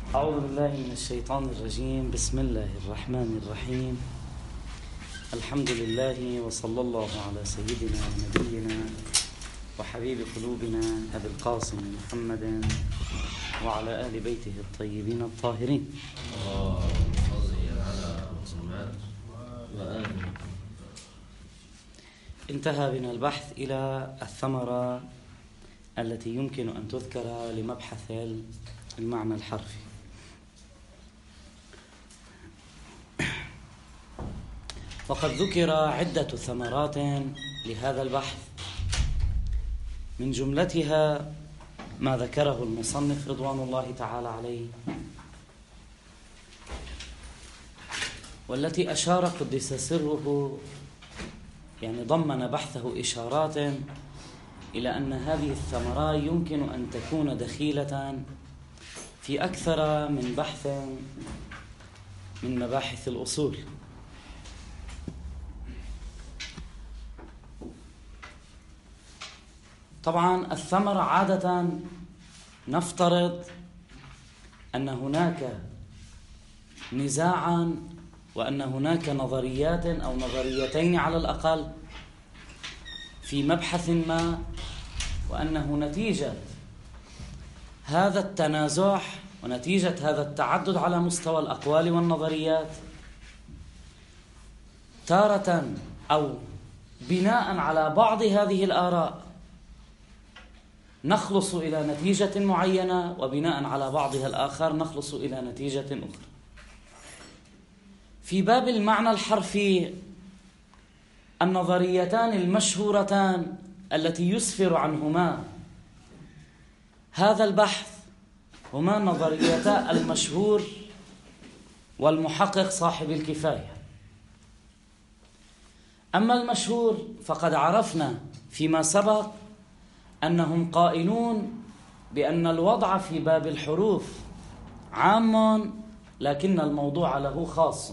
أعوذ بالله من الشيطان الرجيم. بسم الله الرحمن الرحيم. الحمد لله وصلى الله على سيدنا ونبينا وحبيب قلوبنا أبي القاسم محمد وعلى آل بيته الطيبين الطاهرين. انتهى بنا البحث إلى الثمرة التي يمكن أن تذكر لمبحث المعنى الحرفي. وقد ذكر عدة ثمرات لهذا البحث، من جملتها ما ذكره المصنف رضوان الله تعالى عليه، والتي أشار قدس سره، يعني ضمن بحثه إشارات إلى أن هذه الثمرة يمكن أن تكون دخيلة في أكثر من بحث من مباحث الأصول. طبعا الثمرة عادة نفترض أن هناك نزاعا وأن هناك نظريات أو نظريتين على الأقل في مبحث ما، وأنه نتيجة هذا التنازع ونتيجة هذا التعدد على مستوى الأقوال والنظريات تارة أو بناء على بعض هذه الآراء نخلص إلى نتيجة معينة، وبناء على بعضها الآخر نخلص إلى نتيجة أخرى. في باب المعنى الحرفي النظريتان المشهورتان التي يسفر عنهما هذا البحث هما نظريتا المشهور والمحقق صاحب الكفاية. أما المشهور فقد عرفنا فيما سبق أنهم قائلون بأن الوضع في باب الحروف عام لكن الموضوع له خاص،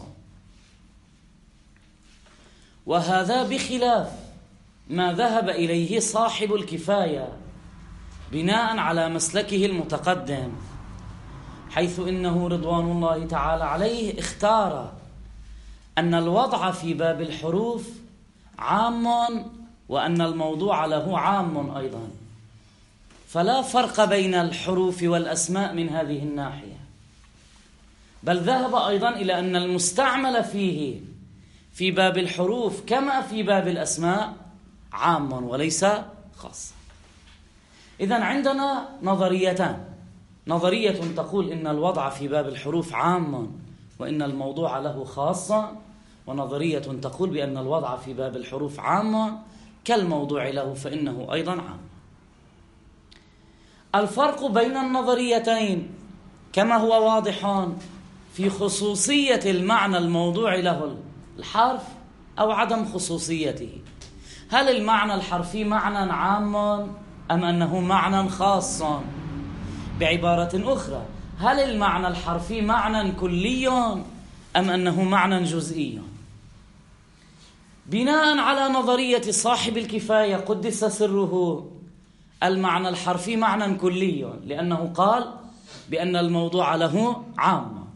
وهذا بخلاف ما ذهب إليه صاحب الكفاية بناء على مسلكه المتقدم، حيث إنه رضوان الله تعالى عليه اختار أن الوضع في باب الحروف عام وأن الموضوع له عام أيضا، فلا فرق بين الحروف والأسماء من هذه الناحية، بل ذهب أيضا إلى أن المستعمل فيه في باب الحروف كما في باب الأسماء عام وليس خاص. إذن عندنا نظريتان، نظرية تقول إن الوضع في باب الحروف عام وإن الموضوع له خاص، ونظرية تقول بأن الوضع في باب الحروف عام كالموضوع له فإنه أيضا عام. الفرق بين النظريتين كما هو واضح في خصوصية المعنى الموضوع له الحرف أو عدم خصوصيته. هل المعنى الحرفي معنى عام أم أنه معنى خاص؟ بعبارة أخرى، هل المعنى الحرفي معنى كلي أم أنه معنى جزئي؟ بناء على نظرية صاحب الكفاية قدس سره، المعنى الحرفي معنى كلي لأنه قال بأن الموضوع له عام.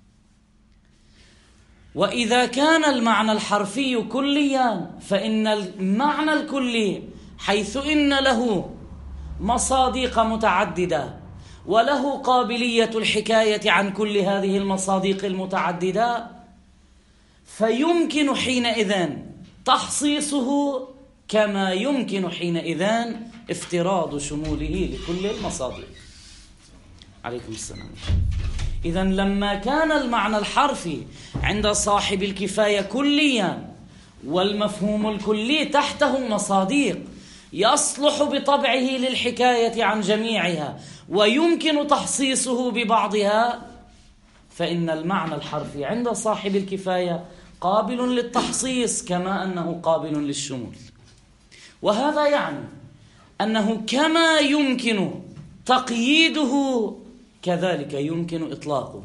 وإذا كان المعنى الحرفي كليا فإن المعنى الكلي حيث إن له مصادق متعددة وله قابلية الحكاية عن كل هذه المصادق المتعددة، فيمكن حينئذ تخصيصه كما يمكن حينئذ افتراض شموله لكل المصادق. عليكم السلام. إذن لما كان المعنى الحرفي عند صاحب الكفاية كليا والمفهوم الكلي تحته مصادق يصلح بطبعه للحكاية عن جميعها ويمكن تخصيصه ببعضها، فإن المعنى الحرفي عند صاحب الكفاية قابل للتخصيص كما أنه قابل للشمول. وهذا يعني أنه كما يمكن تقييده كذلك يمكن إطلاقه.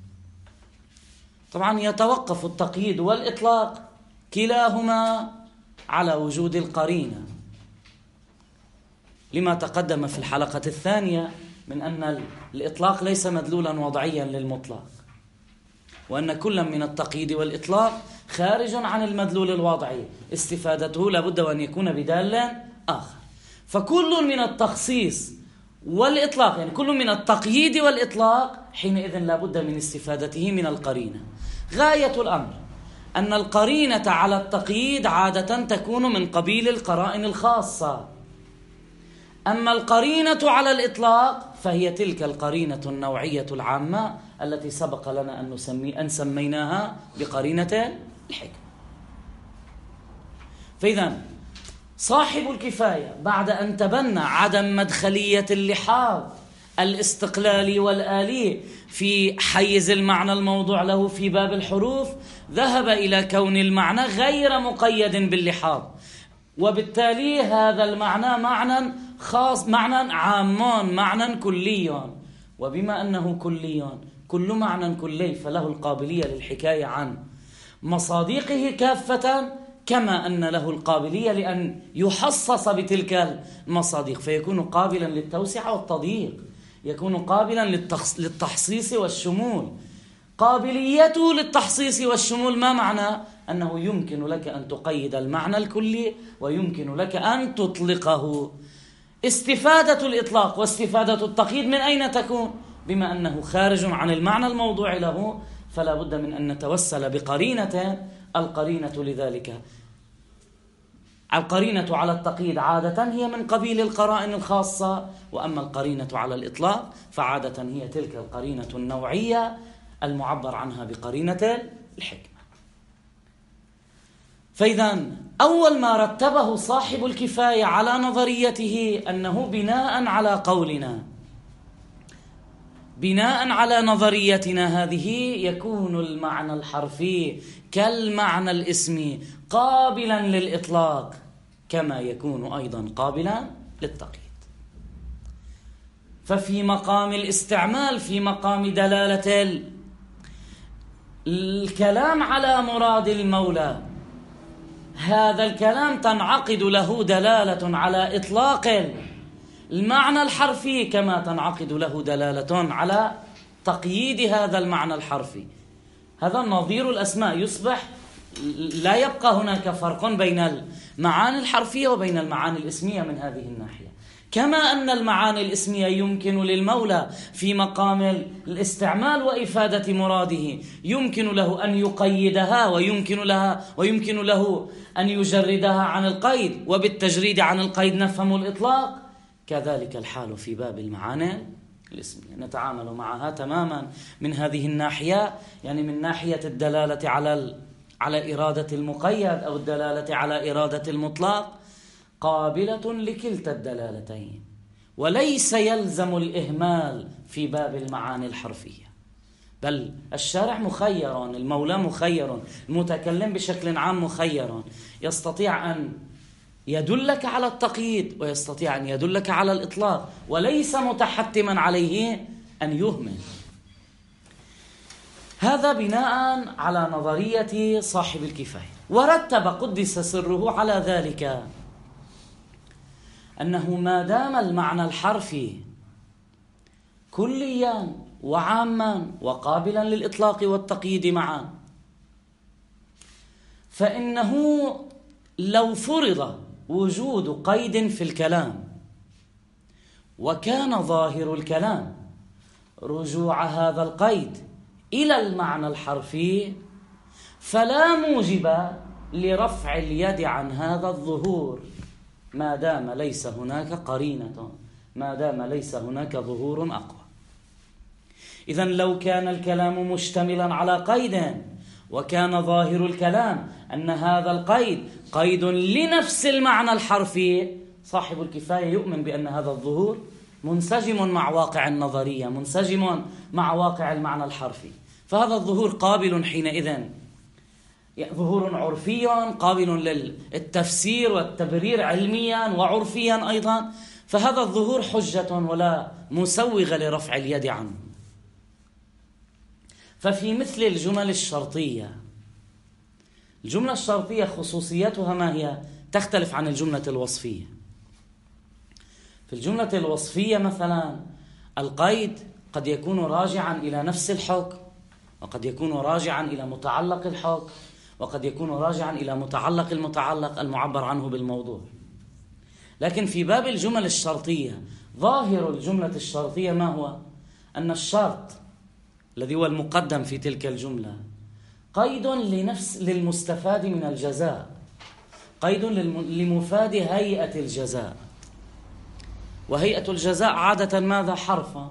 طبعا يتوقف التقييد والإطلاق كلاهما على وجود القرينة، لما تقدم في الحلقة الثانية من أن الإطلاق ليس مدلولا وضعيا للمطلق، وأن كل من التقييد والإطلاق خارج عن المدلول الوضعي، استفادته لابد أن يكون بدال آخر. فكل من التخصيص والإطلاق، يعني كل من التقييد والإطلاق، حينئذ لابد من استفادته من القرينة. غاية الأمر أن القرينة على التقييد عادة تكون من قبيل القرائن الخاصة، أما القرينة على الإطلاق فهي تلك القرينة النوعية العامة التي سبق لنا أن سميناها بقرينة الحكمة. فإذا صاحب الكفاية بعد أن تبنى عدم مدخلية اللحاظ الاستقلالي والآلي في حيز المعنى الموضوع له في باب الحروف، ذهب إلى كون المعنى غير مقيد باللحاظ، وبالتالي هذا المعنى معنى خاص، معنى عام، معنى كلي. وبما أنه كلي، كل معنى كلي فله القابلية للحكاية عن مصادقه كافة، كما أن له القابلية لأن يحصص بتلك المصادق، فيكون قابلا للتوسعة والتضييق، يكون قابلا للتحصيص والشمول. قابليته للتحصيص والشمول ما معنى؟ أنه يمكن لك أن تقيد المعنى الكلي ويمكن لك أن تطلقه. استفادة الإطلاق واستفادة التقييد من أين تكون؟ بما أنه خارج عن المعنى الموضوع له، فلا بد من أن نتوسل بقرينة. القرينة لذلك، القرينة على التقييد عادة هي من قبيل القرائن الخاصة، وأما القرينة على الإطلاق فعادة هي تلك القرينة النوعية المعبر عنها بقرينة الحكمة. فإذا أول ما رتبه صاحب الكفاية على نظريته أنه بناء على قولنا، بناء على نظريتنا هذه، يكون المعنى الحرفي كالمعنى الاسمي قابلا للإطلاق كما يكون أيضا قابلا للتقييد. ففي مقام الاستعمال، في مقام دلالة الكلام على مراد المولى، هذا الكلام تنعقد له دلالة على إطلاق المعنى الحرفي كما تنعقد له دلالة على تقييد هذا المعنى الحرفي. هذا نظير الأسماء، يصبح لا يبقى هناك فرق بين المعاني الحرفية وبين المعاني الاسمية من هذه الناحية. كما أن المعاني الاسمية يمكن للمولى في مقام الاستعمال وإفادة مراده يمكن له أن يقيدها، ويمكن له أن يجردها عن القيد، وبالتجريد عن القيد نفهم الإطلاق. كذلك الحال في باب المعاني الاسمية، نتعامل معها تماما من هذه الناحية، يعني من ناحية الدلالة على إرادة المقيد أو الدلالة على إرادة المطلق، قابلة لكلتا الدلالتين، وليس يلزم الإهمال في باب المعاني الحرفية، بل الشارع مخير، المولى مخير، المتكلم بشكل عام مخير، يستطيع أن يدلك على التقييد ويستطيع أن يدلك على الإطلاق، وليس متحتما عليه أن يهمل. هذا بناء على نظرية صاحب الكفاية. ورتب قدس سره على ذلك أنه ما دام المعنى الحرفي كليا وعاما وقابلا للإطلاق والتقييد معا، فإنه لو فرض وجود قيد في الكلام وكان ظاهر الكلام رجوع هذا القيد إلى المعنى الحرفي، فلا موجب لرفع اليد عن هذا الظهور ما دام ليس هناك قرينة، ما دام ليس هناك ظهور أقوى. إذن لو كان الكلام مشتملا على قيد وكان ظاهر الكلام أن هذا القيد قيد لنفس المعنى الحرفي، صاحب الكفاية يؤمن بأن هذا الظهور منسجم مع واقع النظرية، منسجم مع واقع المعنى الحرفي، فهذا الظهور قابل حينئذ، ظهور عرفي قابل للتفسير والتبرير علميا وعرفيا أيضا، فهذا الظهور حجة ولا مسوغ لرفع اليد عنه. ففي مثل الجمل الشرطية، الجملة الشرطية خصوصيتها ما هي؟ تختلف عن الجملة الوصفية. في الجملة الوصفية مثلا القيد قد يكون راجعا إلى نفس الحكم، وقد يكون راجعا إلى متعلق الحكم، وقد يكون راجعا إلى متعلق المتعلق المعبر عنه بالموضوع. لكن في باب الجمل الشرطية ظاهر الجملة الشرطية ما هو؟ أن الشرط الذي هو المقدم في تلك الجملة قيد للمستفاد من الجزاء، قيد لمفاد هيئة الجزاء، وهيئة الجزاء عادة ماذا؟ حرفا.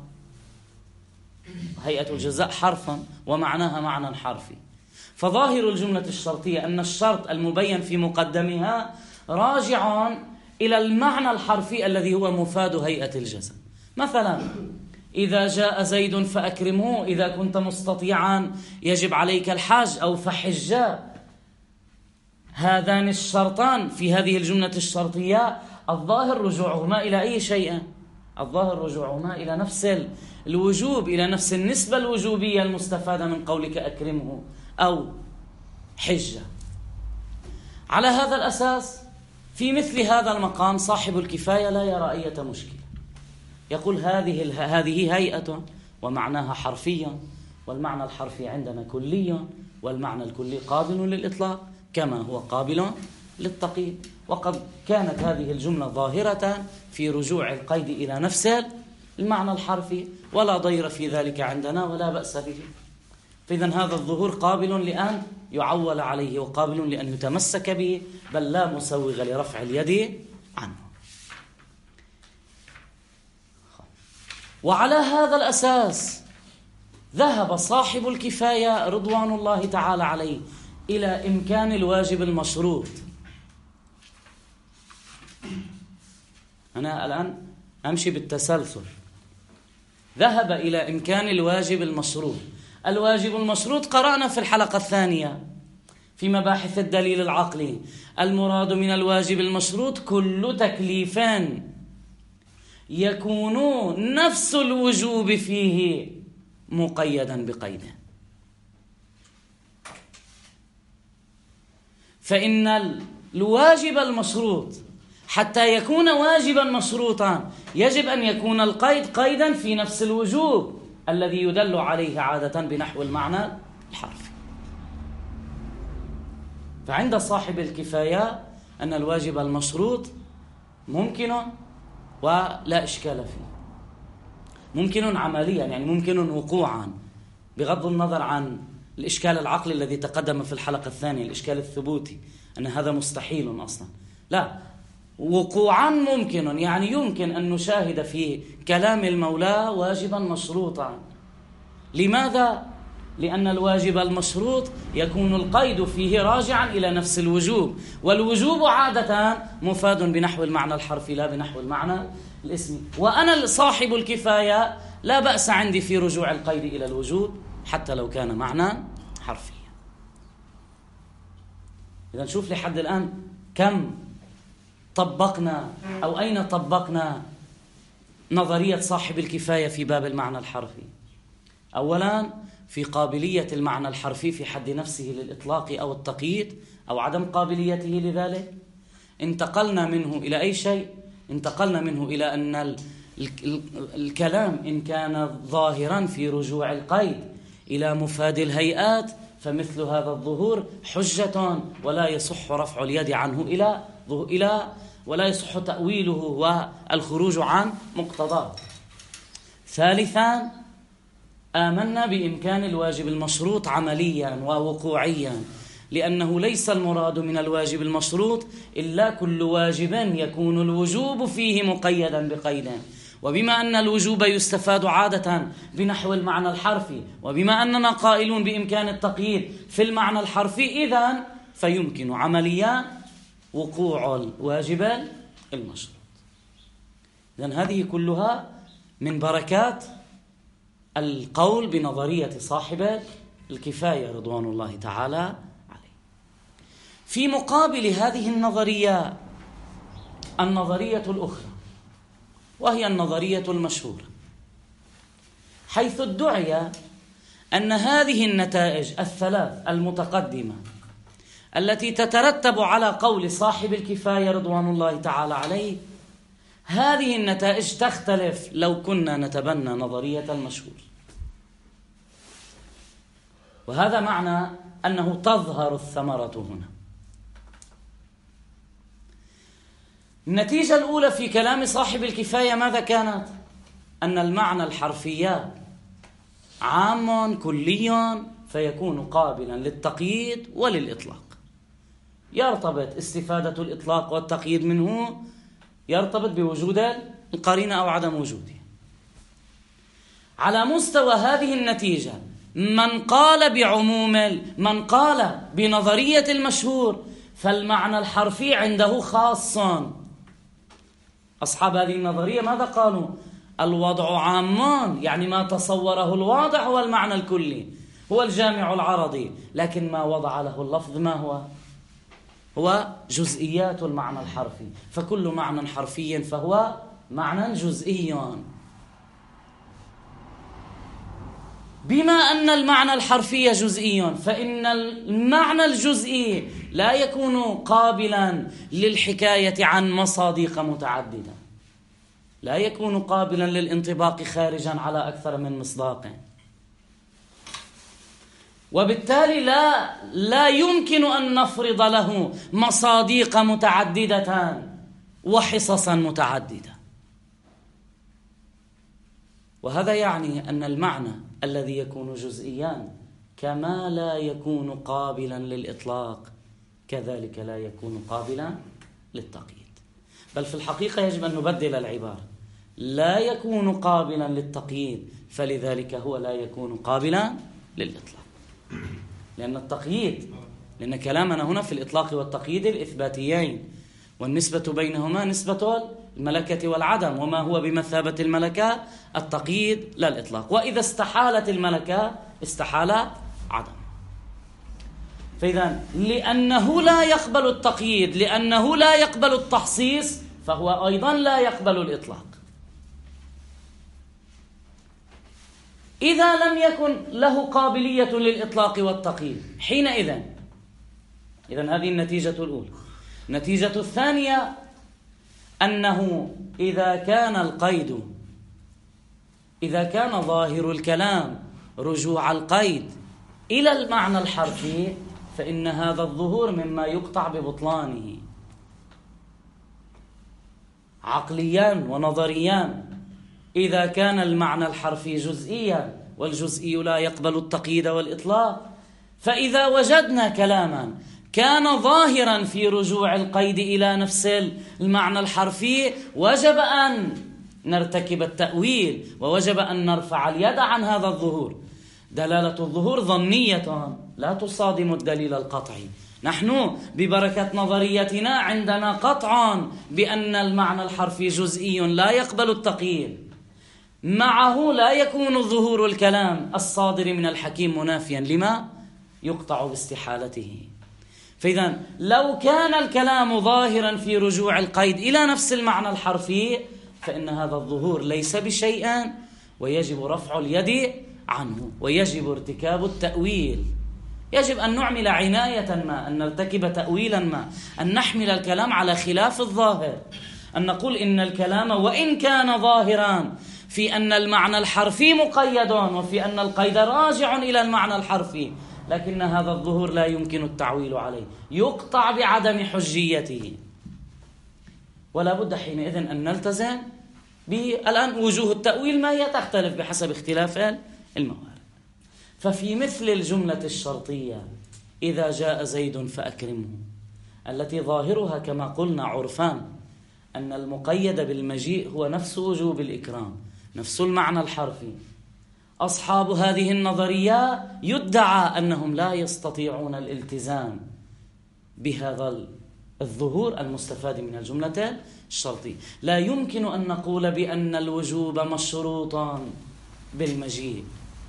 هيئة الجزاء حرفا ومعناها معنى حرفي. فظاهر الجملة الشرطية أن الشرط المبين في مقدمها راجع إلى المعنى الحرفي الذي هو مفاد هيئة الجزاء. مثلا إذا جاء زيد فأكرمه، إذا كنت مستطيعا يجب عليك الحج، أو فحجا. هذان الشرطان في هذه الجملة الشرطية الظاهر رجوعهما إلى أي شيء؟ الظاهر رجوعهما إلى نفس الوجوب، إلى نفس النسبة الوجوبية المستفادة من قولك أكرمه أو حجة. على هذا الأساس في مثل هذا المقام صاحب الكفاية لا يرى أي مشكلة، يقول هذه هيئة ومعناها حرفيا، والمعنى الحرفي عندنا كليا، والمعنى الكلي قابل للإطلاق كما هو قابل للتقييد. وقد كانت هذه الجملة ظاهرة في رجوع القيد إلى نفس المعنى الحرفي، ولا ضير في ذلك عندنا ولا بأس به. فإذن هذا الظهور قابل لأن يعول عليه، وقابل لأن يتمسك به، بل لا مسوغ لرفع اليد عنه. وعلى هذا الأساس ذهب صاحب الكفاية رضوان الله تعالى عليه إلى إمكان الواجب المشروط. أنا الآن أمشي بالتسلسل. ذهب إلى إمكان الواجب المشروط. الواجب المشروط قرأنا في الحلقة الثانية في مباحث الدليل العقلي، المراد من الواجب المشروط كل تكليف يكون نفس الوجوب فيه مقيدا بقيده. فإن الواجب المشروط حتى يكون واجبا مشروطا يجب أن يكون القيد قيدا في نفس الوجوب الذي يدل عليه عادة بنحو المعنى الحرفي. فعند صاحب الكفاية أن الواجب المشروط ممكن ولا إشكال فيه، ممكن عمليا، يعني ممكن وقوعا، بغض النظر عن الإشكال العقلي الذي تقدم في الحلقة الثانية، الإشكال الثبوتي أن هذا مستحيل أصلا. لا، وقوعا ممكن، يعني يمكن أن نشاهد في كلام المولى واجبا مشروطا. لماذا؟ لأن الواجب المشروط يكون القيد فيه راجعا إلى نفس الوجوب، والوجوب عادة مفاد بنحو المعنى الحرفي لا بنحو المعنى الاسمي. وأنا صاحب الكفاية لا بأس عندي في رجوع القيد إلى الوجوب حتى لو كان معنى حرفيا. إذا نشوف لحد الآن كم طبقنا أو أين طبقنا نظرية صاحب الكفاية في باب المعنى الحرفي. أولا في قابلية المعنى الحرفي في حد نفسه للإطلاق أو التقييد أو عدم قابليته لذلك. انتقلنا منه إلى أي شيء؟ انتقلنا منه إلى أن الكلام إن كان ظاهرا في رجوع القيد إلى مفاد الهيئات فمثل هذا الظهور حجة ولا يصح رفع اليد عنه إلى ولا يصح تأويله والخروج عن مقتضاه. ثالثا آمنا بإمكان الواجب المشروط عمليا ووقوعيا، لأنه ليس المراد من الواجب المشروط إلا كل واجب يكون الوجوب فيه مقيدا بقيد. وبما أن الوجوب يستفاد عادة بنحو المعنى الحرفي، وبما أننا قائلون بإمكان التقييد في المعنى الحرفي، إذن فيمكن عمليا وقوع الواجب المشروط. إذن هذه كلها من بركات القول بنظرية صاحب الكفاية رضوان الله تعالى عليه. في مقابل هذه النظرية النظرية الأخرى، وهي النظرية المشهورة، حيث ادعي أن هذه النتائج الثلاث المتقدمة التي تترتب على قول صاحب الكفاية رضوان الله تعالى عليه هذه النتائج تختلف لو كنا نتبنى نظرية المشهور. وهذا معنى أنه تظهر الثمرة هنا. النتيجة الأولى في كلام صاحب الكفاية ماذا كانت؟ أن المعنى الحرفي عام كلي فيكون قابلا للتقييد وللإطلاق. يرتبط استفادة الإطلاق والتقييد منه يرتبط بوجود القرينة أو عدم وجوده. على مستوى هذه النتيجة من قال بنظرية المشهور فالمعنى الحرفي عنده خاص. أصحاب هذه النظرية ماذا قالوا؟ الوضع عام، يعني ما تصوره الواضع هو المعنى الكلي، هو الجامع العرضي، لكن ما وضع له اللفظ ما هو جزئيات المعنى الحرفي، فكل معنى حرفي فهو معنى جزئي. بما أن المعنى الحرفي جزئي فإن المعنى الجزئي لا يكون قابلا للحكاية عن مصادق متعددة، لا يكون قابلا للانطباق خارجا على أكثر من مصداق، وبالتالي لا يمكن أن نفرض له مصادق متعددة وحصصا متعددة. وهذا يعني أن المعنى الذي يكون جزئيا كما لا يكون قابلا للإطلاق كذلك لا يكون قابلا للتقييد. بل في الحقيقة يجب أن نبدل العبارة، لا يكون قابلا للتقييد فلذلك هو لا يكون قابلا للإطلاق. لأن كلامنا هنا في الإطلاق والتقييد الإثباتيين، والنسبة بينهما نسبة الملكة والعدم، وما هو بمثابة الملكة التقييد لا الإطلاق، وإذا استحالت الملكة استحال عدم. فإذا لأنه لا يقبل التقييد، لأنه لا يقبل التخصيص، فهو أيضا لا يقبل الإطلاق. إذا لم يكن له قابلية للإطلاق والتقييد حينئذ هذه النتيجة الأولى. النتيجة الثانية أنه إذا كان ظاهر الكلام رجوع القيد إلى المعنى الحرفي فإن هذا الظهور مما يقطع ببطلانه عقليا ونظريا. إذا كان المعنى الحرفي جزئيا والجزئي لا يقبل التقييد والإطلاق، فإذا وجدنا كلاما كان ظاهرا في رجوع القيد إلى نفس المعنى الحرفي وجب أن نرتكب التأويل، ووجب أن نرفع اليد عن هذا الظهور. دلالة الظهور ظنية لا تصادم الدليل القطعي. نحن ببركة نظريتنا عندنا قطع بأن المعنى الحرفي جزئي لا يقبل التقييد، معه لا يكون ظهور الكلام الصادر من الحكيم منافيا لما يقطع باستحالته. فإذا لو كان الكلام ظاهرا في رجوع القيد إلى نفس المعنى الحرفي فإن هذا الظهور ليس بشيء، ويجب رفع اليد عنه، ويجب ارتكاب التأويل. يجب أن نعمل عناية ما، أن نرتكب تأويلا ما، أن نحمل الكلام على خلاف الظاهر، أن نقول إن الكلام وإن كان ظاهرا في أن المعنى الحرفي مقيد وفي أن القيد راجع إلى المعنى الحرفي، لكن هذا الظهور لا يمكن التعويل عليه، يقطع بعدم حجيته. ولا بد حينئذ أن نلتزم الآن وجوه التأويل ما هي تختلف بحسب اختلاف الموارد. ففي مثل الجملة الشرطية إذا جاء زيد فأكرمه، التي ظاهرها كما قلنا عرفان أن المقيد بالمجيء هو نفس وجوب الإكرام، نفس المعنى الحرفي، أصحاب هذه النظرية يدعى أنهم لا يستطيعون الالتزام بهذا الظهور المستفاد من الجملة الشرطية. لا يمكن أن نقول بأن الوجوب مشروطا بالمجيء.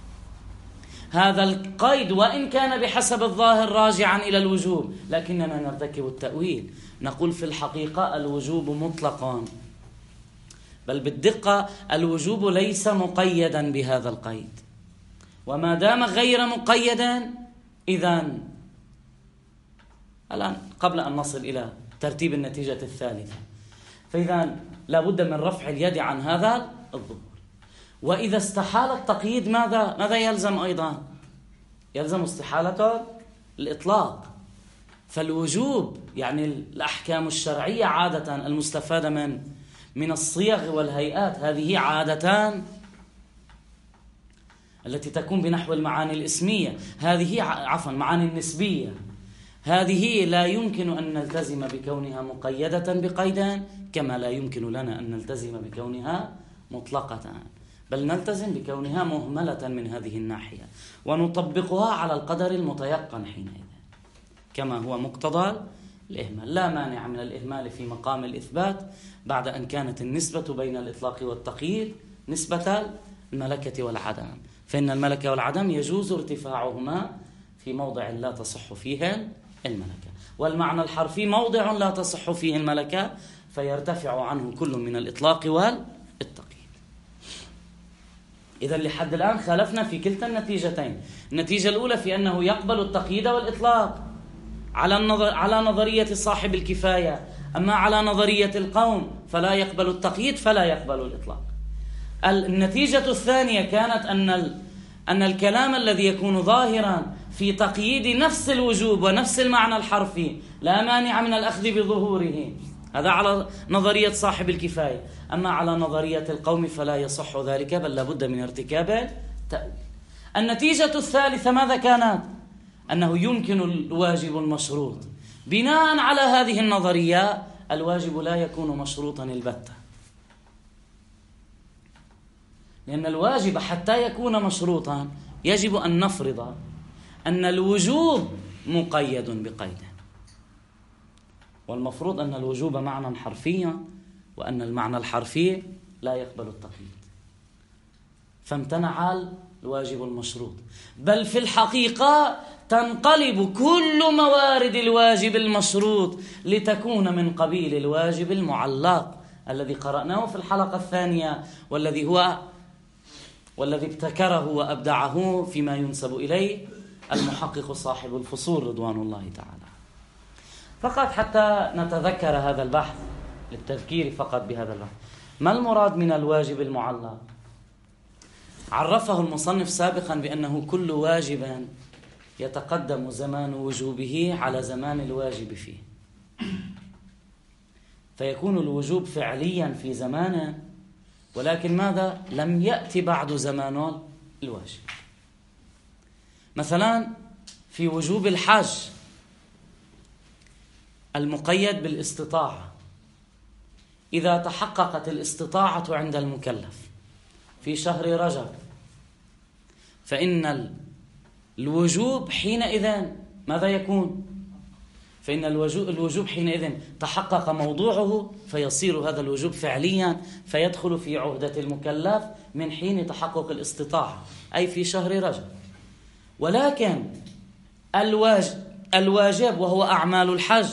هذا القيد وإن كان بحسب الظاهر راجعا إلى الوجوب، لكننا نرتكب التأويل، نقول في الحقيقة الوجوب مطلقا، بل بالدقة الوجوب ليس مقيدا بهذا القيد، وما دام غير مقيدا إذن الآن قبل أن نصل إلى ترتيب النتيجة الثالثة، فإذا لا بد من رفع اليد عن هذا الظهور. وإذا استحال التقييد ماذا يلزم أيضا؟ يلزم استحالة الإطلاق. فالوجوب يعني الأحكام الشرعية عادة المستفادة من الصيغ والهيئات، هذه عادة التي تكون بنحو المعاني الإسمية، هذه معاني النسبية، هذه لا يمكن أن نلتزم بكونها مقيدة بقيد، كما لا يمكن لنا أن نلتزم بكونها مطلقة، بل نلتزم بكونها مهملة من هذه الناحية، ونطبقها على القدر المتيقن حينئذ كما هو مقتضى الإهمال. لا مانع من الإهمال في مقام الإثبات بعد أن كانت النسبة بين الإطلاق والتقييد نسبة الملكة والعدم، فإن الملكة والعدم يجوز ارتفاعهما في موضع لا تصح فيه الملكة، والمعنى الحرفي موضع لا تصح فيه الملكة فيرتفع عنه كل من الإطلاق والتقييد. إذا لحد الآن خالفنا في كلتا النتيجتين. النتيجة الأولى في أنه يقبل التقييد والإطلاق على نظرية صاحب الكفاية، أما على نظرية القوم فلا يقبل التقييد فلا يقبل الإطلاق. النتيجة الثانية كانت أن الكلام الذي يكون ظاهرا في تقييد نفس الوجوب ونفس المعنى الحرفي لا مانع من الأخذ بظهوره، هذا على نظرية صاحب الكفاية. أما على نظرية القوم فلا يصح ذلك، بل لابد من ارتكاب تأويل. النتيجة الثالثة ماذا كانت؟ أنه يمكن الواجب المشروط. بناء على هذه النظرية الواجب لا يكون مشروطا البتة، لأن الواجب حتى يكون مشروطا يجب أن نفرض أن الوجوب مقيد بقيد، والمفروض أن الوجوب معنى حرفيا وأن المعنى الحرفي لا يقبل التقييد، فامتنع الواجب المشروط. بل في الحقيقة تنقلب كل موارد الواجب المشروط لتكون من قبيل الواجب المعلق الذي قرأناه في الحلقة الثانية، والذي ابتكره وأبدعه فيما ينسب إليه المحقق صاحب الفصول رضوان الله تعالى. فقط حتى نتذكر هذا البحث، للتذكير فقط بهذا البحث، ما المراد من الواجب المعلق؟ عرفه المصنف سابقا بأنه كل واجب يتقدم زمان وجوبه على زمان الواجب فيه، فيكون الوجوب فعليا في زمانه، ولكن ماذا؟ لم يأتي بعد زمان الواجب. مثلا في وجوب الحج المقيد بالاستطاعة، إذا تحققت الاستطاعة عند المكلف في شهر رجب فإن الوجوب حينئذ ماذا يكون؟ فإن الوجوب حينئذ تحقق موضوعه، فيصير هذا الوجوب فعليا، فيدخل في عهدة المكلف من حين تحقق الاستطاعة، أي في شهر رجب. ولكن الواجب وهو أعمال الحج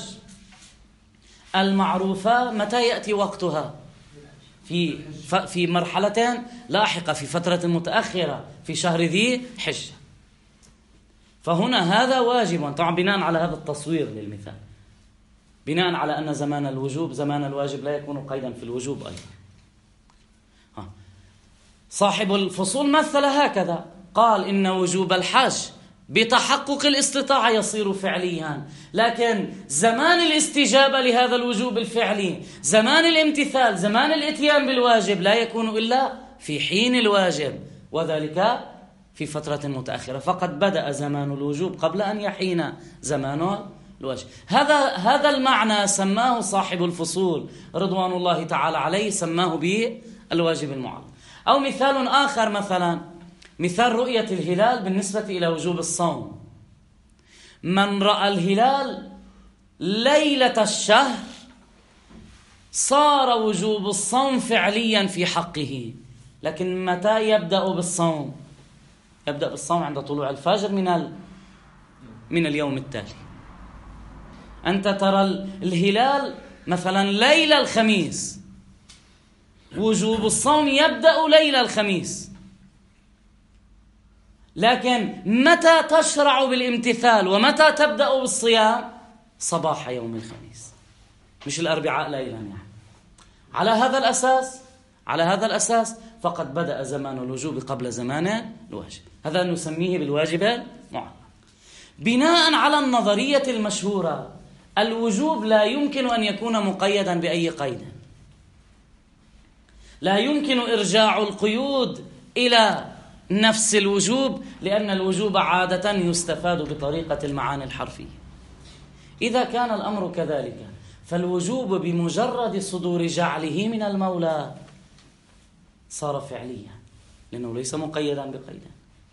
المعروفة متى يأتي وقتها؟ في مرحلة لاحقة، في فترة متأخرة، في شهر ذي حجة. فهنا هذا واجب، طبعا بناء على هذا التصوير للمثال، بناء على أن زمان الواجب لا يكون قيدا في الوجوب أيضا. صاحب الفصول مثل هكذا، قال إن وجوب الحج بتحقق الاستطاعة يصير فعليا، لكن زمان الاستجابة لهذا الوجوب الفعلي، زمان الامتثال، زمان الاتيان بالواجب لا يكون إلا في حين الواجب، وذلك في فترة متأخرة، فقد بدأ زمان الوجوب قبل أن يحين زمان الواجب. هذا المعنى سماه صاحب الفصول رضوان الله تعالى عليه، سماه بالواجب المعلق. أو مثال آخر، مثال رؤية الهلال بالنسبة إلى وجوب الصوم. من رأى الهلال ليلة الشهر صار وجوب الصوم فعليا في حقه، لكن متى يبدأ بالصوم؟ يبدأ بالصوم عند طلوع الفجر من اليوم التالي. أنت ترى الهلال مثلا ليلة الخميس، وجوب الصوم يبدأ ليلة الخميس، لكن متى تشرع بالامتثال ومتى تبدأ بالصيام؟ صباح يوم الخميس، مش الأربعاء ليلا يعني. على هذا الأساس فقد بدأ زمان الوجوب قبل زمان الواجب. هذا نسميه بالواجب المعلق. بناء على النظرية المشهورة الوجوب لا يمكن أن يكون مقيدا بأي قيد، لا يمكن إرجاع القيود إلى نفس الوجوب، لأن الوجوب عادة يستفاد بطريقة المعاني الحرفية. إذا كان الأمر كذلك فالوجوب بمجرد صدور جعله من المولى صار فعليا، لأنه ليس مقيدا بقيد.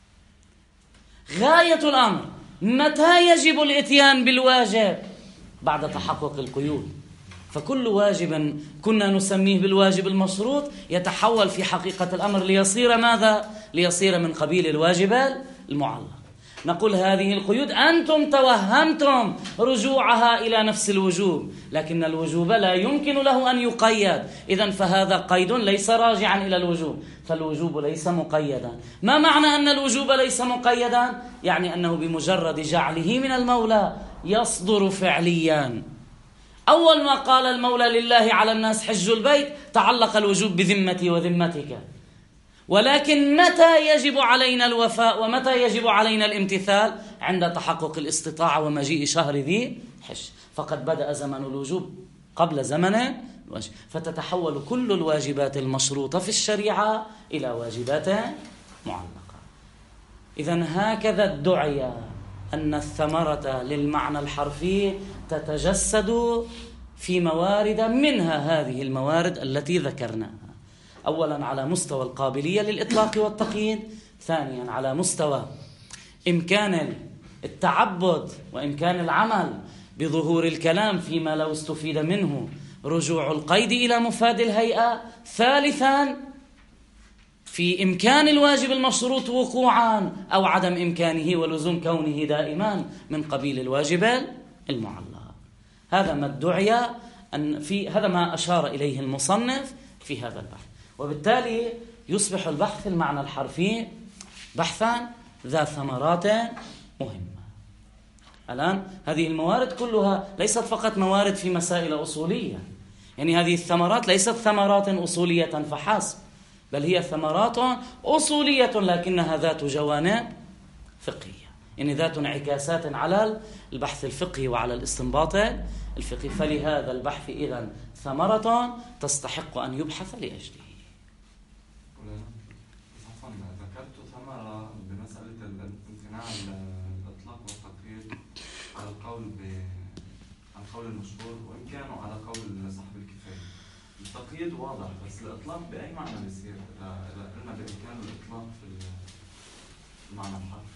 غاية الأمر متى يجب الإتيان بالواجب؟ بعد تحقق القيود. فكل واجب كنا نسميه بالواجب المشروط يتحول في حقيقة الأمر ليصير ماذا؟ ليصير من قبيل الواجب المعلق. نقول هذه القيود أنتم توهمتم رجوعها إلى نفس الوجوب، لكن الوجوب لا يمكن له أن يقيد، إذن فهذا قيد ليس راجعا إلى الوجوب، فالوجوب ليس مقيدا. ما معنى أن الوجوب ليس مقيدا؟ يعني أنه بمجرد جعله من المولى يصدر فعليا. أول ما قال المولى لله على الناس حج البيت تعلق الوجوب بذمتي وذمتك، ولكن متى يجب علينا الوفاء ومتى يجب علينا الامتثال؟ عند تحقق الاستطاعة ومجيء شهر ذي حج. فقد بدأ زمن الوجوب قبل زمن الواجب، فتتحول كل الواجبات المشروطة في الشريعة إلى واجبات معلقة. إذن هكذا ادعي أن الثمرة للمعنى الحرفي تتجسد في موارد، منها هذه الموارد التي ذكرناها. أولا على مستوى القابلية للإطلاق والتقييد، ثانيا على مستوى إمكان التعبد وإمكان العمل بظهور الكلام فيما لو استفيد منه رجوع القيد إلى مفاد الهيئة، ثالثا في إمكان الواجب المشروط وقوعا أو عدم إمكانه ولزوم كونه دائما من قبيل الواجب المعلق. هذا ما ادعي أن في هذا ما أشار إليه المصنف في هذا البحث، وبالتالي يصبح البحث في المعنى الحرفي بحثا ذا ثمرات مهمة. الآن هذه الموارد كلها ليست فقط موارد في مسائل أصولية، يعني هذه الثمرات ليست ثمرات أصولية فحسب، بل هي ثمرات أصولية لكنها ذات جوانب فقهية، يعني ذات انعكاسات على البحث الفقهي وعلى الاستنباط الفقهي. فلهذا البحث إذن ثمرة تستحق أن يبحث لأجله. ذكرت ثمرة بمسألة الامتناع الإطلاق والتقييد على القول المشهور، وإن كانوا على قول صاحب الكفاية. التقييد واضح، بس الإطلاق بأي معنى بيصير؟ قلنا بإمكان الإطلاق في المعنى الحرفي.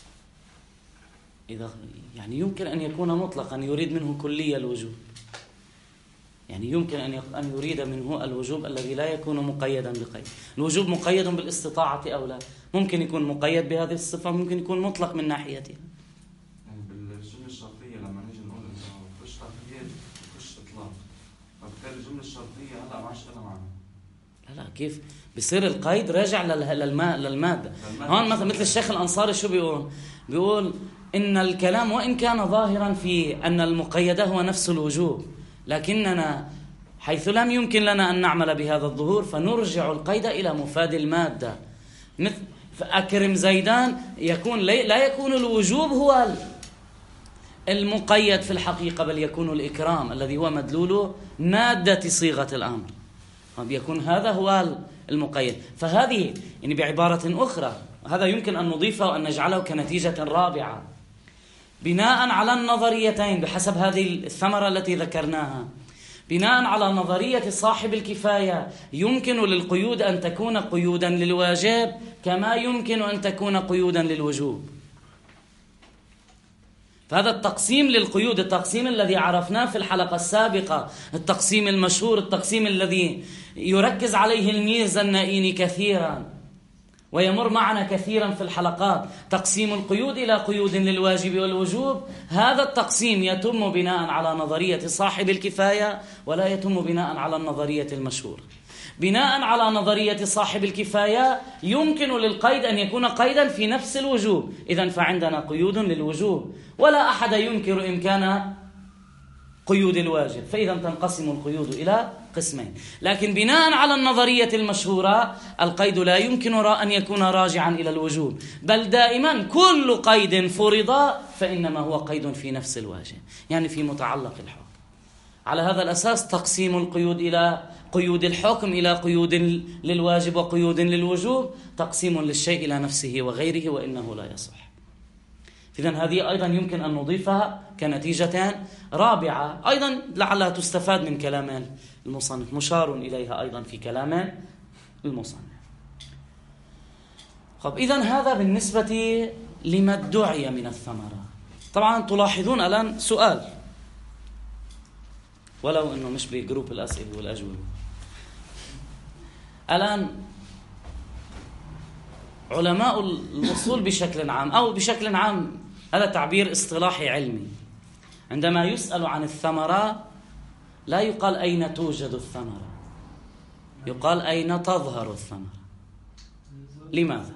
إذا يعني يمكن أن يكون مطلقا يريد منه كلية الوجوب، يعني يمكن أن يريد منه الوجوب الذي لا يكون مقيدا بقيد. الوجوب مقيد بالاستطاعة أو لا، ممكن يكون مقيد بهذه الصفة، ممكن يكون مطلق من ناحيتها. يعني بالجملة الشرطية لما نيجي نقول إنه فيش تقييد وفيش إطلاق، فبالتالي الجملة الشرطية هلا ما عادش لها معنى. لا كيف بيصير القيد راجع للمادة. هون مثل الشيخ الأنصاري شو بيقول إن الكلام وإن كان ظاهرا في أن المقيد هو نفس الوجوب، لكننا حيث لم يمكن لنا أن نعمل بهذا الظهور فنرجع القيد إلى مفاد المادة. مثل أكرم زيدان لا يكون الوجوب هو المقيد في الحقيقة، بل يكون الإكرام الذي هو مدلول مادة صيغة الأمر، يكون هذا هو المقيد. فهذه يعني بعبارة أخرى هذا يمكن أن نضيفه وأن نجعله كنتيجة رابعة بناء على النظريتين بحسب هذه الثمرة التي ذكرناها. بناء على نظرية صاحب الكفاية يمكن للقيود أن تكون قيودا للواجب كما يمكن أن تكون قيودا للوجوب. فهذا التقسيم للقيود، التقسيم الذي عرفناه في الحلقة السابقة، التقسيم المشهور، التقسيم الذي يركز عليه الميرزا النائيني كثيرا ويمر معنا كثيرا في الحلقات، تقسيم القيود إلى قيود للواجب والوجوب. هذا التقسيم يتم بناء على نظرية صاحب الكفاية ولا يتم بناء على النظرية المشهورة. بناء على نظرية صاحب الكفاية يمكن للقيد أن يكون قيدا في نفس الوجوب، إذن فعندنا قيود للوجوب ولا أحد ينكر إمكان قيود الواجب، فإذا تنقسم القيود إلى قسمين. لكن بناء على النظرية المشهورة القيد لا يمكن أن يكون راجعا إلى الوجوب، بل دائما كل قيد فرض فإنما هو قيد في نفس الواجب، يعني في متعلق الحكم. على هذا الأساس تقسيم القيود إلى قيود الحكم إلى قيود للواجب وقيود للوجوب تقسيم للشيء إلى نفسه وغيره، وإنه لا يصح. إذن هذه أيضا يمكن أن نضيفها كنتيجة رابعة أيضا لعلها تستفاد من كلام المصنف، مشار إليها أيضا في كلام المصنف. إذن هذا بالنسبة لما ادعي من الثمرة. طبعا تلاحظون الآن سؤال، ولو أنه مش بجروب الأسئلة والأجوبة. الآن علماء الأصول بشكل عام، أو بشكل عام هذا تعبير اصطلاحي علمي، عندما يسأل عن الثمرة لا يقال أين توجد الثمرة، يقال أين تظهر الثمرة. لماذا؟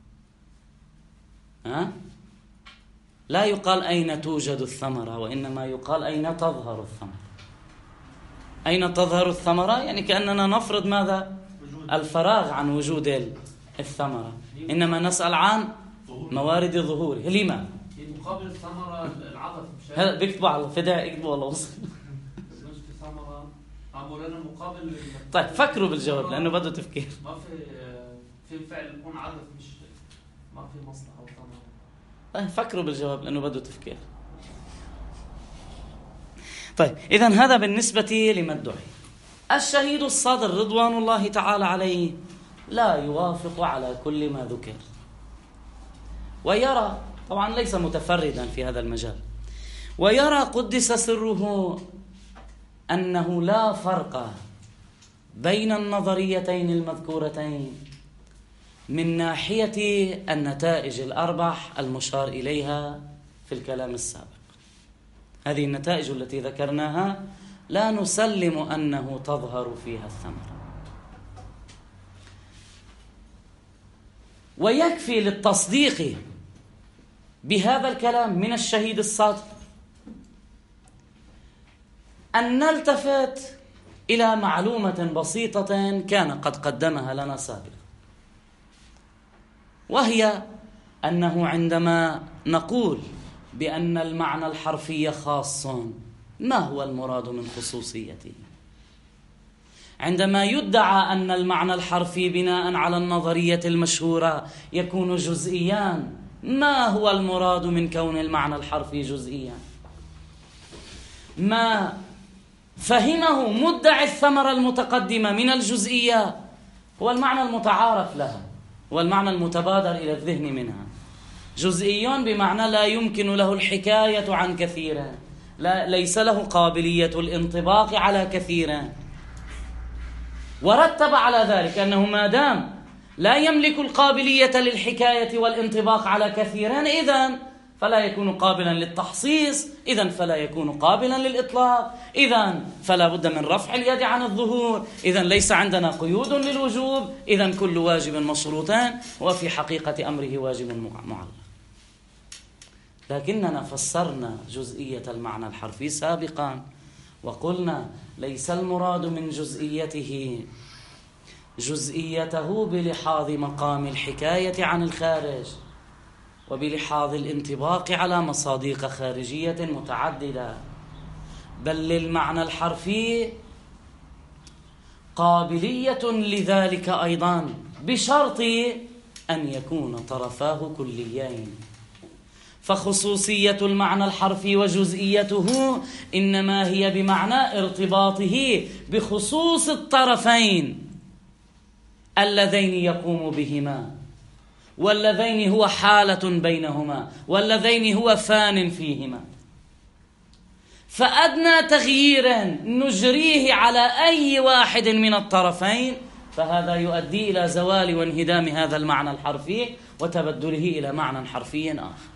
لا يقال أين توجد الثمرة، وإنما يقال أين تظهر الثمرة. أين تظهر الثمرة؟ يعني كأننا نفرض ماذا؟ الفراغ عن وجود الثمرة، إنما نسأل عن موارد ظهوره. لما؟ مقابل الثمرة العطف. هذا بيكتبوا على الفداء، يكتبوا والله وصل. ثمرة عمولنا مقابل. طيب فكروا بالجواب لأنه بده تفكير. ما في فعل يكون عطف، مش ما في مصلحة وثمرة. فكروا بالجواب لأنه بده تفكير. طيب إذن هذا بالنسبة لما ادعي. الشهيد الصادر رضوان الله تعالى عليه لا يوافق على كل ما ذكر، ويرى، طبعا ليس متفردا في هذا المجال، ويرى قدس سره أنه لا فرق بين النظريتين المذكورتين من ناحية النتائج الأربع المشار إليها في الكلام السابق. هذه النتائج التي ذكرناها لا نسلم أنه تظهر فيها الثمرة. ويكفي للتصديق بهذا الكلام من الشهيد الصادق أن نلتفت إلى معلومة بسيطة كان قد قدمها لنا سابقا، وهي أنه عندما نقول بأن المعنى الحرفي خاص، ما هو المراد من خصوصيته؟ عندما يدعى أن المعنى الحرفي بناء على النظرية المشهورة يكون جزئيا، ما هو المراد من كون المعنى الحرفي جزئيا؟ ما فهمه مدعي الثمرة المتقدمة من الجزئية هو المعنى المتعارف لها، هو المعنى المتبادر إلى الذهن منها. جزئي بمعنى لا يمكن له الحكاية عن كثير، ليس له قابلية الانطباق على كثير. ورتب على ذلك أنه ما دام لا يملك القابلية للحكاية والانطباق على كثيران، إذن فلا يكون قابلا للتحصيص، إذن فلا يكون قابلا للإطلاق، إذن فلا بد من رفع اليد عن الظهور، إذن ليس عندنا قيود للوجوب، إذن كل واجب مشروطان، وفي حقيقة أمره واجب معلق. لكننا فسرنا جزئية المعنى الحرفي سابقا وقلنا ليس المراد من جزئيته بلحاظ مقام الحكاية عن الخارج وبلحاظ الانطباق على مصادق خارجية متعددة، بل للمعنى الحرفي قابلية لذلك أيضا بشرط أن يكون طرفاه كليين. فخصوصية المعنى الحرفي وجزئيته إنما هي بمعنى ارتباطه بخصوص الطرفين اللذين يقوم بهما، واللذين هو حالة بينهما، واللذين هو فان فيهما. فأدنى تغيير نجريه على أي واحد من الطرفين فهذا يؤدي إلى زوال وانهدام هذا المعنى الحرفي وتبدله إلى معنى حرفي آخر.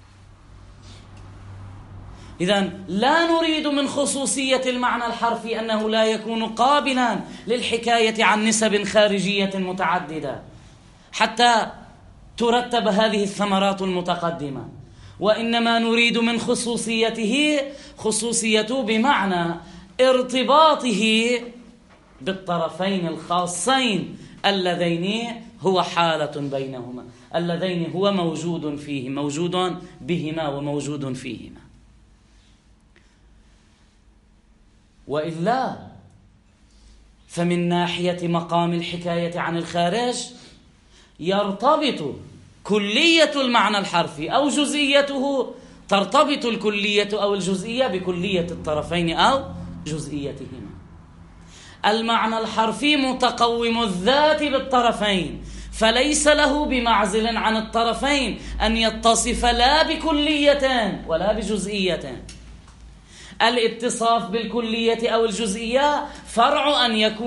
إذن لا نريد من خصوصية المعنى الحرفي أنه لا يكون قابلا للحكاية عن نسب خارجية متعددة حتى ترتب هذه الثمرات المتقدمة، وإنما نريد من خصوصيته خصوصيته بمعنى ارتباطه بالطرفين الخاصين اللذين هو حالة بينهما، اللذين هو موجود فيه، موجود بهما وموجود فيهما. وإلا فمن ناحية مقام الحكاية عن الخارج يرتبط كلية المعنى الحرفي أو جزئيته، ترتبط الكلية أو الجزئية بكلية الطرفين أو جزئيتهما. المعنى الحرفي متقوم الذات بالطرفين، فليس له بمعزل عن الطرفين أن يتصف لا بكلية ولا بجزئية. الاتصاف بالكلية أو الجزئية فرع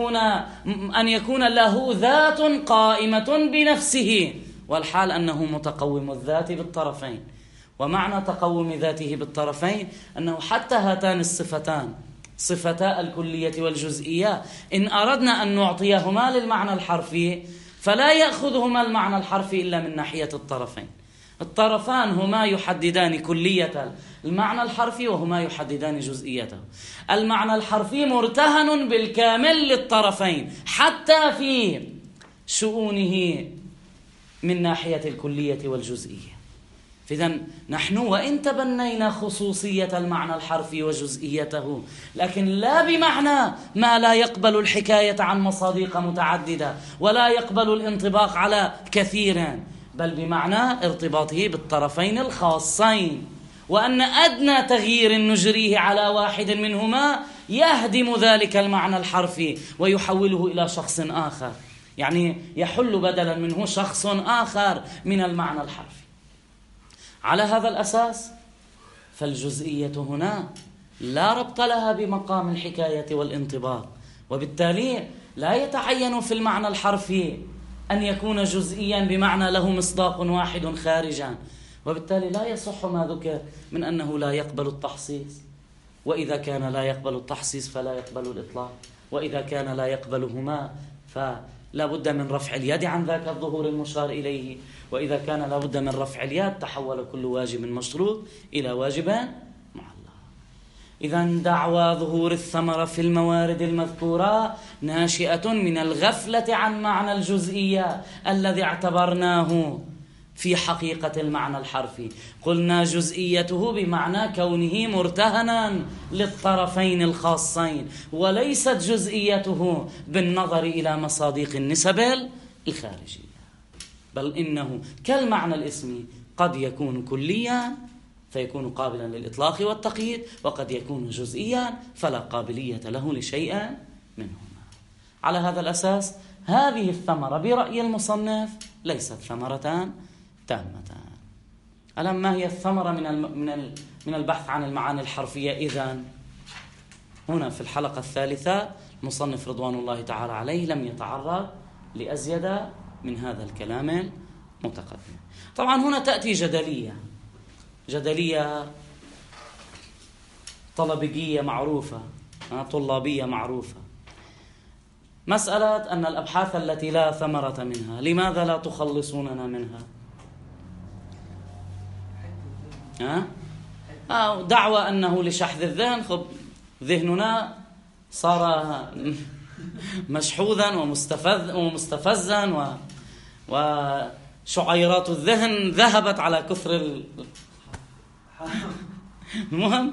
أن يكون له ذات قائمة بنفسه، والحال أنه متقوم الذات بالطرفين. ومعنى تقوم ذاته بالطرفين أنه حتى هاتان الصفتان، صفتا الكلية والجزئية، إن أردنا أن نعطيهما للمعنى الحرفي فلا يأخذهما المعنى الحرفي إلا من ناحية الطرفين. الطرفان هما يحددان كلية المعنى الحرفي وهما يحددان جزئيته. المعنى الحرفي مرتهن بالكامل للطرفين حتى في شؤونه من ناحية الكلية والجزئية. إذن نحن وإن تبنينا خصوصية المعنى الحرفي وجزئيته، لكن لا بمعنى ما لا يقبل الحكاية عن مصادق متعددة ولا يقبل الانطباق على كثير، بل بمعنى ارتباطه بالطرفين الخاصين، وأن أدنى تغيير نجريه على واحد منهما يهدم ذلك المعنى الحرفي ويحوله إلى شخص آخر، يعني يحل بدلا منه شخص آخر من المعنى الحرفي. على هذا الأساس فالجزئية هنا لا ربط لها بمقام الحكاية والانطباق، وبالتالي لا يتعين في المعنى الحرفي أن يكون جزئيا بمعنى له مصداق واحد خارجا، وبالتالي لا يصح ما ذكر من أنه لا يقبل التحصيص، وإذا كان لا يقبل التحصيص فلا يقبل الإطلاق، وإذا كان لا يقبلهما فلا بد من رفع اليد عن ذاك الظهور المشار إليه، وإذا كان لا بد من رفع اليد تحول كل واجب مشروط إلى واجب معلق. إذن دعوى ظهور الثمرة في الموارد المذكورة ناشئة من الغفلة عن معنى الجزئية الذي اعتبرناه في حقيقة المعنى الحرفي. قلنا جزئيته بمعنى كونه مرتهنا للطرفين الخاصين، وليست جزئيته بالنظر إلى مصادق النسب الخارجية، بل إنه كالمعنى الاسمي قد يكون كليا فيكون قابلا للإطلاق والتقييد، وقد يكون جزئيا فلا قابلية له لشيء منهما. على هذا الأساس هذه الثمرة برأي المصنف ليست ثمرتان تامتان. ألم ما هي الثمرة من البحث عن المعاني الحرفية؟ إذن هنا في الحلقة الثالثة المصنف رضوان الله تعالى عليه لم يتعرض لأزيد من هذا الكلام المتقدم. طبعا هنا تأتي جدلية طلبية معروفة، طلابية معروفة، مسألة أن الأبحاث التي لا ثمرة منها لماذا لا تخلصوننا منها؟ دعوى أنه لشحذ الذهن. خب ذهننا صار مشحوذا ومستفزا وشعيرات الذهن ذهبت على كثر المهم.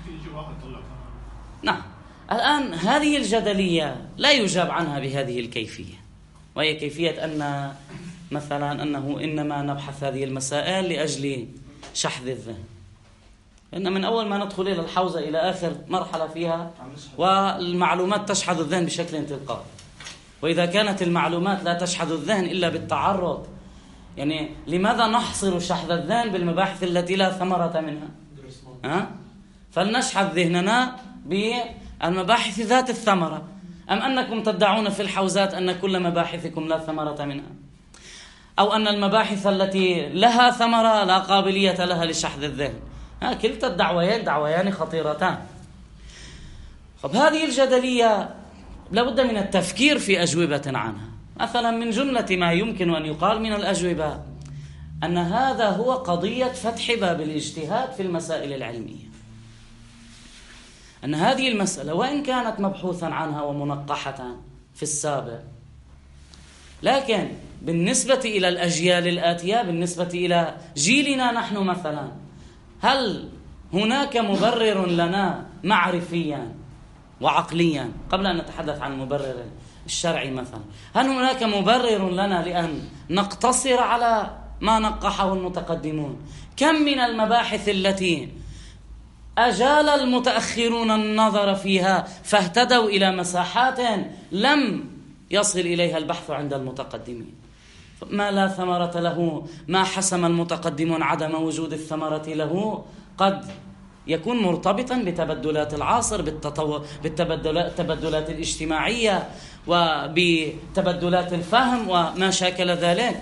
نعم، الآن هذه الجدلية لا يجاب عنها بهذه الكيفية، وهي كيفية أن مثلا أنه إنما نبحث هذه المسائل لأجل شحذ الذهن، إن من أول ما ندخل إلى الحوزة إلى آخر مرحلة فيها والمعلومات تشحذ الذهن بشكل تلقائي. وإذا كانت المعلومات لا تشحذ الذهن إلا بالتعرض، يعني لماذا نحصر شحذ الذهن بالمباحث التي لا ثمرة منها؟ فلنشحذ ذهننا بالمباحث ذات الثمرة. أم أنكم تدعون في الحوزات أن كل مباحثكم لا ثمرة منها، أو أن المباحث التي لها ثمرة لا قابلية لها لشحذ الذهن؟ كلتا الدعويان دعويان خطيرتان. طب هذه الجدلية لابد من التفكير في أجوبة عنها. مثلا من جملة ما يمكن أن يقال من الأجوبة أن هذا هو قضية فتح باب الاجتهاد في المسائل العلمية. أن هذه المسألة وإن كانت مبحوثا عنها ومنقحة في السابق، لكن بالنسبة إلى الأجيال الآتية، بالنسبة إلى جيلنا نحن مثلا، هل هناك مبرر لنا معرفيا وعقليا قبل أن نتحدث عن المبرر الشرعي مثلا، هل هناك مبرر لنا لأن نقتصر على ما نقحه المتقدمون؟ كم من المباحث التي أجال المتأخرون النظر فيها فاهتدوا إلى مساحات لم يصل إليها البحث عند المتقدمين. ما لا ثمرة له، ما حسم المتقدمون عدم وجود الثمرة له، قد يكون مرتبطا بتبدلات العصر، بالتبدلات الاجتماعية وبتبدلات الفهم وما شاكل ذلك.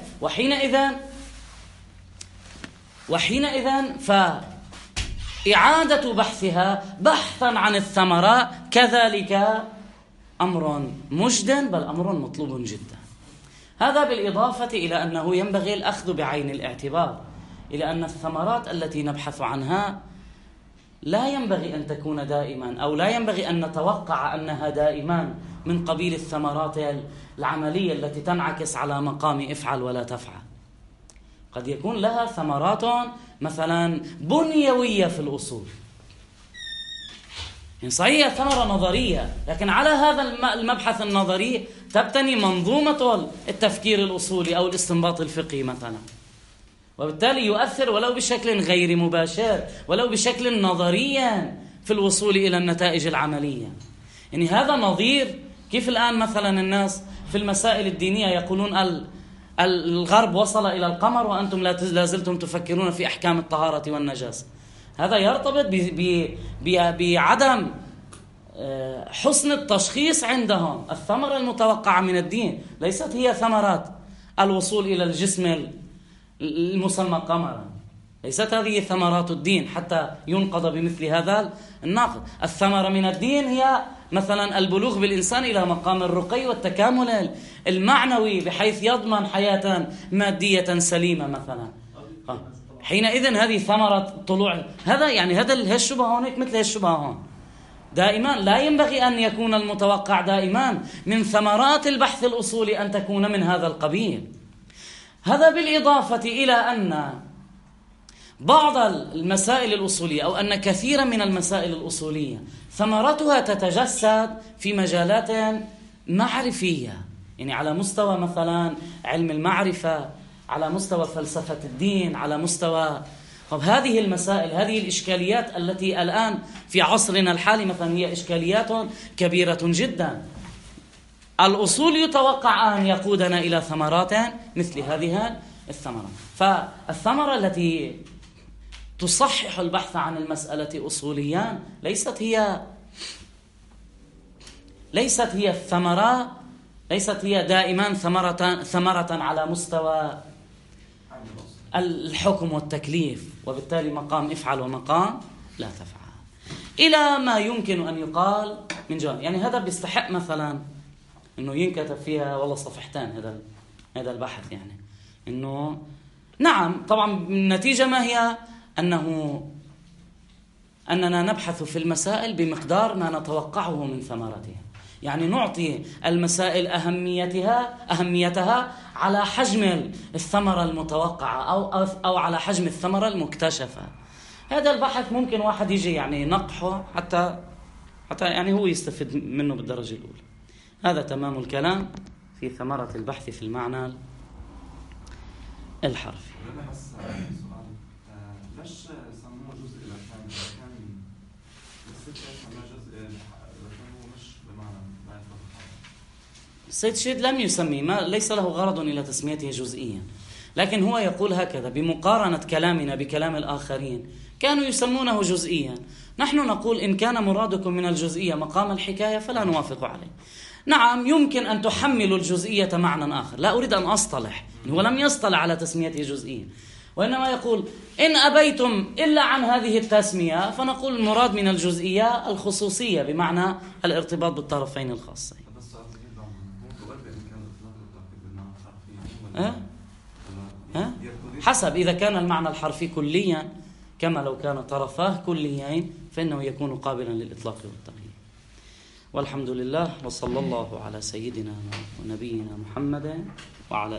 وحينئذ فإعادة بحثها بحثا عن الثمرة كذلك أمر مجد، بل أمر مطلوب جدا. هذا بالإضافة إلى أنه ينبغي الأخذ بعين الاعتبار إلى أن الثمرات التي نبحث عنها لا ينبغي أن تكون دائما، أو لا ينبغي أن نتوقع أنها دائما من قبيل الثمرات العملية التي تنعكس على مقام افعل ولا تفعل. قد يكون لها ثمرات مثلا بنيوية في الأصول، يعني صحيح ثمرة نظرية، لكن على هذا المبحث النظري تبتني منظومة التفكير الأصولي أو الاستنباط الفقهي مثلا، وبالتالي يؤثر ولو بشكل غير مباشر، ولو بشكل نظري في الوصول إلى النتائج العملية. يعني هذا نظير كيف الآن مثلا الناس في المسائل الدينية يقولون الغرب وصل إلى القمر وأنتم لا زلتم تفكرون في أحكام الطهارة والنجاسة. هذا يرتبط بعدم حسن التشخيص عندهم. الثمرة المتوقعة من الدين ليست هي ثمرات الوصول إلى الجسم المسمى قمرا، ليست هذه ثمرات الدين حتى ينقض بمثل هذا الناقض. الثمرة من الدين هي مثلا البلوغ بالإنسان إلى مقام الرقي والتكامل المعنوي بحيث يضمن حياة مادية سليمة مثلا. حينئذ هذه ثمرة طلوع هذا الشبهة هناك مثل الشبهة هون. دائما لا ينبغي أن يكون المتوقع دائما من ثمرات البحث الأصولي أن تكون من هذا القبيل. هذا بالإضافة إلى أن بعض المسائل الأصولية أو أن كثيرا من المسائل الأصولية ثمرتها تتجسد في مجالات معرفية، يعني على مستوى مثلا علم المعرفة، على مستوى فلسفة الدين، على مستوى هذه المسائل، هذه الإشكاليات التي الآن في عصرنا الحالي مثلا هي إشكاليات كبيرة جدا. الأصول يتوقع أن يقودنا إلى ثمرات مثل هذه الثمرة. فالثمرة التي تصحح البحث عن المسألة أصوليا ليست هي الثمرة، ليست هي دائما ثمرة على مستوى الحكم والتكليف، وبالتالي مقام افعل ومقام لا تفعل، إلى ما يمكن أن يقال من جانب. يعني هذا بيستحق مثلا إنه ينكتب فيها والله صفحتين هذا البحث، يعني إنه نعم طبعا النتيجة ما هي؟ أننا نبحث في المسائل بمقدار ما نتوقعه من ثمرتها، يعني نعطي المسائل أهميتها على حجم الثمرة المتوقعة أو على حجم الثمرة المكتشفة. هذا البحث ممكن واحد يجي يعني نقحه حتى يعني هو يستفيد منه بالدرجة الأولى. هذا تمام الكلام في ثمرة البحث في المعنى الحرفي. ليش سموه جزء الأركان؟ السيد شيد لم يسميه، ليس له غرض إلى تسميته جزئيا، لكن هو يقول هكذا بمقارنة كلامنا بكلام الآخرين كانوا يسمونه جزئيا. نحن نقول إن كان مرادكم من الجزئية مقام الحكاية فلا نوافق عليه. نعم يمكن أن تحملوا الجزئية معنى آخر، لا أريد أن أصطلح، هو لم يصطلح على تسميته جزئيا، وإنما يقول إن أبيتم إلا عن هذه التسمية فنقول المراد من الجزئية الخصوصية بمعنى الارتباط بالطرفين الخاصين. حسب، إذا كان المعنى الحرفي كليا كما لو كان طرفاه كليين فإنه يكون قابلا للإطلاق والتقييد. والحمد لله، وصلى الله على سيدنا ونبينا محمد وعلى